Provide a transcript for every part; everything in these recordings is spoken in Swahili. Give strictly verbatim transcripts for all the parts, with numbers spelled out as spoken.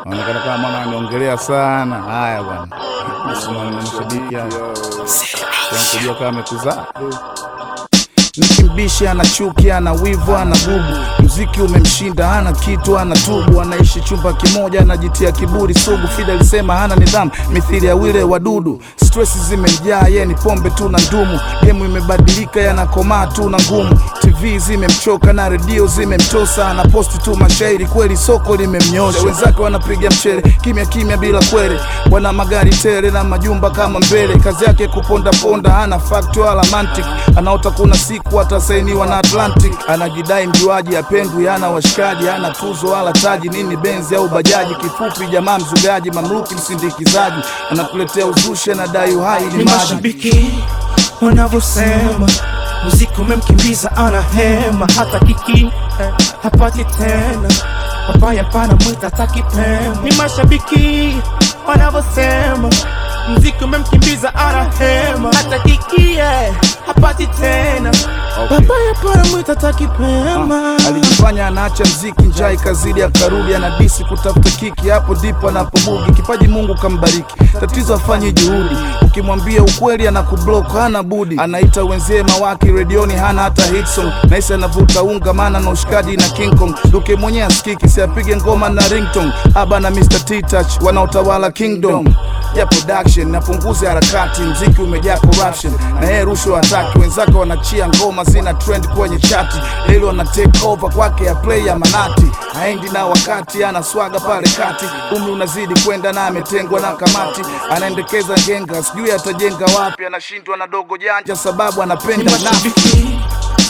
Anaonekana kama mwana anaongelea sana. Haya bwana. Mshabiki hapa. Tunakujua kama amekuzaa. Nikimbishi ana chuki, ana wivu, ana gugu. Muziki umemshinda, hana kitu, hana tubu. Anaishi chumba kimoja, anajitia kiburi sugu. Fida alisema hana nidhamu, mithili ya wile wadudu. Stress zimemjaa, yeye ni pombe tu na ndumu. Game imebadilika, yanakomaa tu na ngumu. T V zimemchoka na radio zimemtosa. Anaposti tu mashairi, kweli soko limemnyosha. Wenzake wanapiga mchele, kimya kimya bila kwere. Wana magari tele na majumba kama mbele. Kazi yake kuponda ponda, hana fact wala mantic. Anaota kuna siku atasainiwa na Atlantic. Anajidai mjuaji, apendwi, hana washikaji, hana tuzo wala taji. Nini benzi au bajaji? Kifupi jamaa mzugaji, mamluki msindikizaji. Anakuletea uzushi, anadai uhai ni maji. Mashabiki wanavyosema muziki umemkimbiza, ana hema. Hata kiki hapati tena, babaya pana mwita takipema. Ni mashabiki wanavyosema muziki umemkimbiza, ana hema. Hata kiki hapati tena, okay. Babaya para mwita takipema. Ah, alijifanya anaacha mziki, njai kazidi akarudi. Anadisi kutafuta kiki, hapo ndipo anapobugi. Kipaji Mungu kambariki, tatizo afanye juhudi. Ukimwambia ukweli anakublock, hana budi. Anaita wenzie mawaki, redioni hana hata hit song. Naisi anavuta unga, maana na ushikaji na King Kong. Duke mwenye asikiki, si apige ngoma na ringtone. Aba na mister T-Touch, wanaotawala kingdom ya production. Napunguze harakati, mziki umejaa corruption. Na yeye rushwa hataki, wenzake wanachia ngoma zina trend kwenye chati. Leo wana take over kwake ya play ya manati. Haendi na wakati, ana swaga pale kati. Umri unazidi kwenda na ametengwa na kamati. Anaendekeza ngenga, sijui atajenga wapi. Anashindwa na dogo janja sababu anapenda nafiki.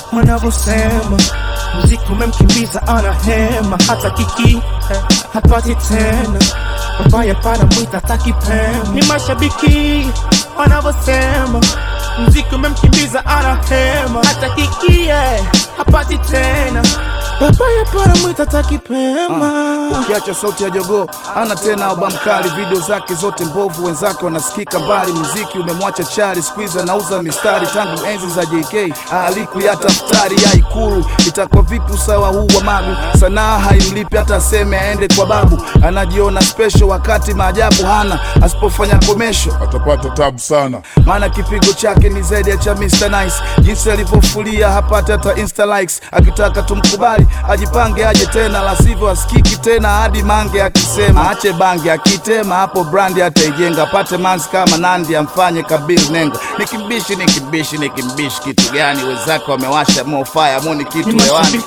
Wanavyosema muziki umemkimbiza, ana hema. Hata kiki hapati tena, babaya pana mwita takipema. Ni mashabiki wanavyosema muziki umemkimbiza, ana hema. Hata kiki hapati tena, babaya para mwita takipema. Ah, ukiacha sauti ya jogoo, ana tena album kali. Video zake zote mbovu, wenzake wanasikika mbali. Muziki umemwacha chali, squeeze anauza mistari. Tangu enzi za J K aliku ya taftari ya Ikulu. Itakuwa vipi usawa huu wa magu? Sanaa haimlipi hata aseme aende kwa babu. Anajiona special wakati maajabu hana. Asipofanya komesho atapata tabu sana, maana kipigo chake ni zaidi ya cha mister Nice. Jinsi alivyofulia hapata hata insta likes. Akitaka tumkubali ajipange aje tena, la sivyo asikiki tena hadi mange. Akisema ache bange, akitema hapo brandi ataijenga. Pate manzi kama Nandi, amfanye Kabir Nenga. Nikimbishi nikimbishi nikimbishi kitu gani? Wenzake wamewasha mo fire, mo ni kitu hewani.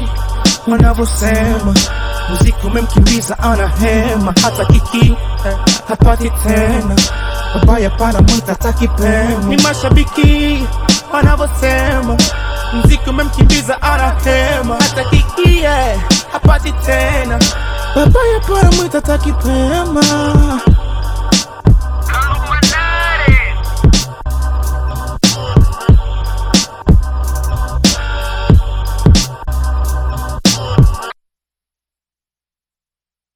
Wanavyosema muziki umemkimbiza, ana hema. Hata kiki hapati tena, babaya pana mwita takipema. Ni mashabiki wanavyosema muziki umemkimbiza, ana hema. Hata kiki hapati tena, babaya para mwita takipema.